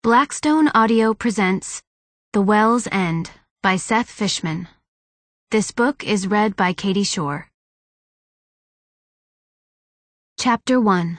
Blackstone Audio presents The Well's End by Seth Fishman. This book is read by Katie Shore. Chapter 1.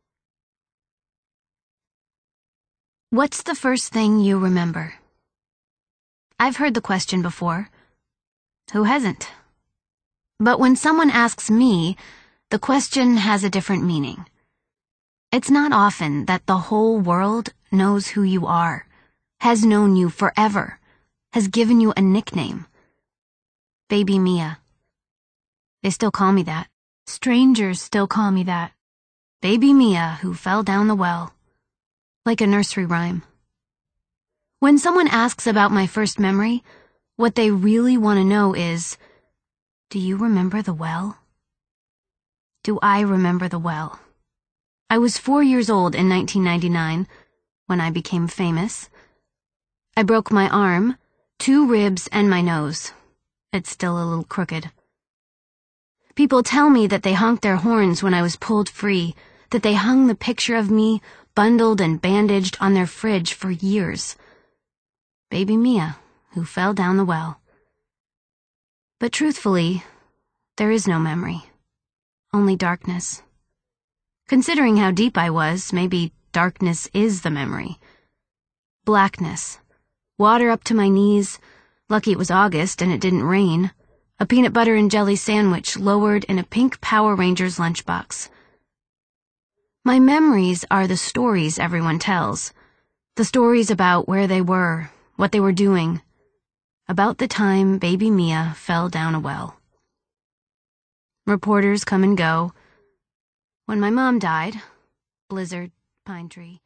What's the first thing you remember? I've heard the question before. Who hasn't? But when someone asks me, the question has a different meaning. It's not often that the whole world knows who you are, has known you forever, has given you a nickname. Baby Mia. They still call me that. Strangers still call me that. Baby Mia who fell down the well. Like a nursery rhyme. When someone asks about my first memory, what they really want to know is, do you remember the well? Do I remember the well? I was 4 years old in 1999, when I became famous. I broke my arm, 2 ribs, and my nose. It's still a little crooked. People tell me that they honked their horns when I was pulled free, that they hung the picture of me, bundled and bandaged, on their fridge for years. Baby Mia, who fell down the well. But truthfully, there is no memory. Only darkness. Considering how deep I was, maybe darkness is the memory. Blackness. Water up to my knees. Lucky it was August and it didn't rain. A peanut butter and jelly sandwich lowered in a pink Power Rangers lunchbox. My memories are the stories everyone tells. The stories about where they were, what they were doing. About the time Baby Mia fell down a well. Reporters come and go. When my mom died, blizzard, pine tree.